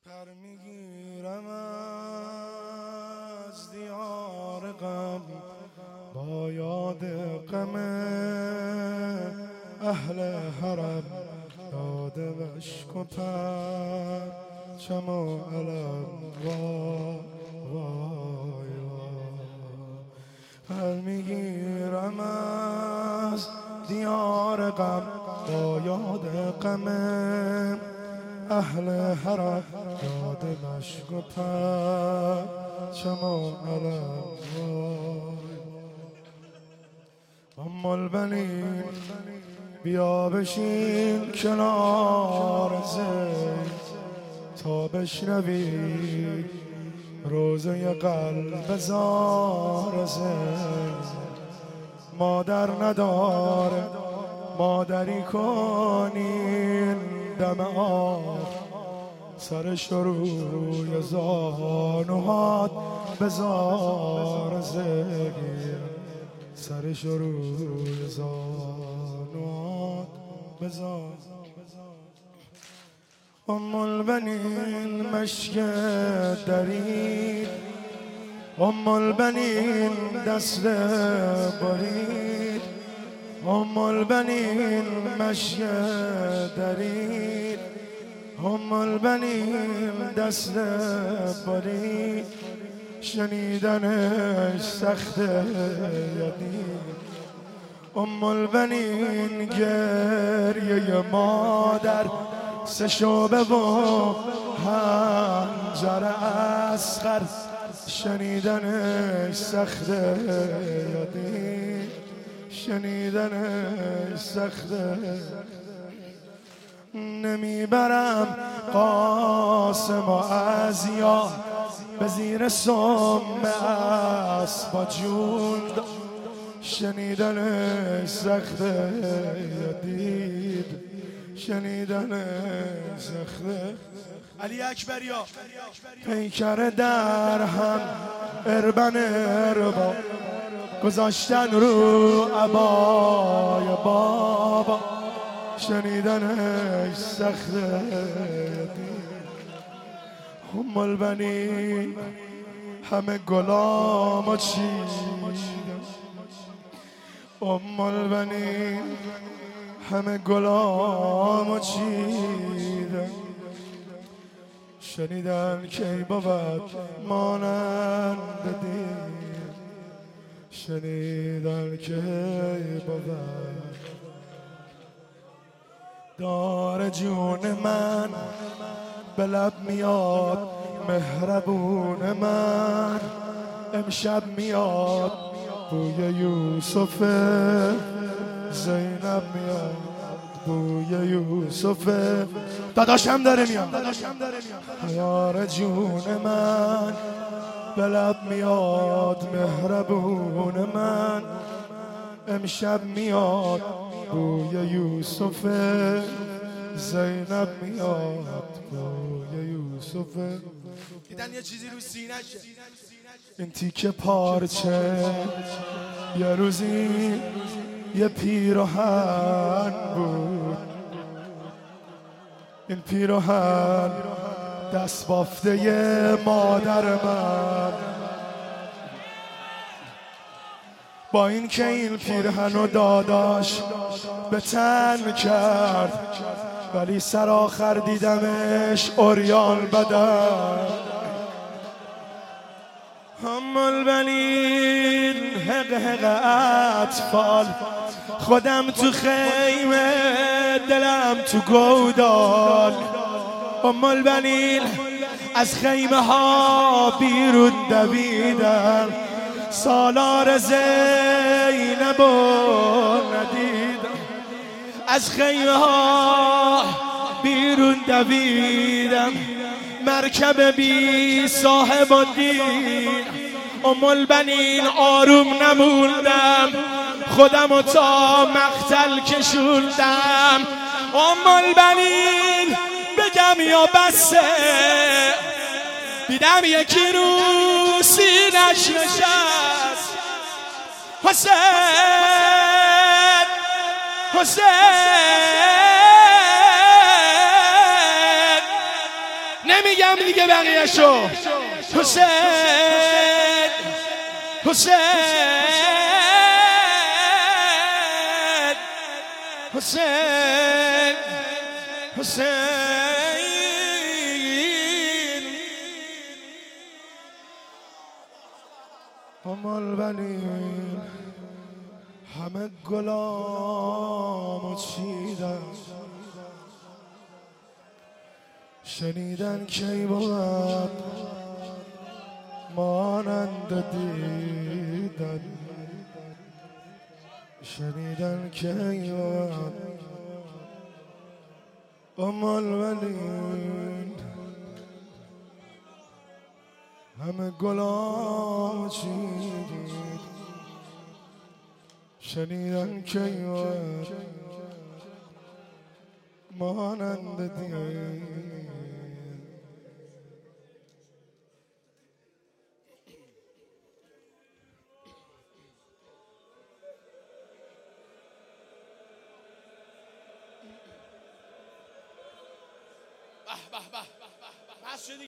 پر میگیرم از دیار غم با یاد غم اهل حرم، یاد مشک و پرچم و علم. وای وای پر میگیرم از دیار غم با یاد غم اهل حرم، یاد مشک و پرچم و علم. ام البنین بیا بشین کنار زید تا بشنوی روزه قلب زار زید. مادر نداره مادری کنین دم آب، سرش روی زانوهات بزار زگیر، سرش روی زانوهات بزار. ام البنین مشک درید، ام البنین دست برید، ام البنین مشک درید، ام البنین دست برید. شنیدنش سخت یدید، ام البنین گریه مادر سه شعبه و حنجره اصغر. شنیدنش سخت یدید، شنیدنش سخته. نمیبرم قاسم و ازیا به زیر سم اسبا جون، شنیدنش سخته یدید، شنیدنش سخته. علی اکبریا پیکر در هم اربن اربا گذاشتن رو عبای بابا، شنیدنش سخته. ام البنین همه گلامو چیدن، ام البنین همه گلامو چیدن. شنیدن کی بود مانند دید، شنیدن کی بود دار جون من به لب میاد مهربون من. امشب میاد بوی یوسف زینب، میاد بوی یوسف داداشم داره میاد. یار جون من به لب میاد مهربون من. امشب میاد بوی یوسف زینب، میاد بوی یوسف. دیدن یه چیزی رو سینه‌شه، این تیکه پارچه یه روزی یه پیراهن بود. این پیراهن دست بافته ی مادر من. با این که این پیرهنو داداش به تن کرد، ولی سر آخر دیدمش عریان بدن. ام البنین حق حق اطفال، خودم تو خیمه دلم تو گودال. ام البنین از خیمه ها بیرون دویدم، سالار زینب ندیدم. از خیمه ها بیرون دویدم، مرکب بی صاحب و دید. ام البنین آروم نموندم، خودمو تا مقتل کشوندم. ام البنین بگم یا بسه، دیدم یکی رو سینش نشست. حسین حسین نمیگم دیگه بقیه‌شو. حسین حسین حسین حسین امال بنین همه گلامو چیدن، شنیدن کی بود مانند دیدن، شنیدن کی بود امال ولین همه گلام چیدید، شنیدن کی بود مانند دیدن.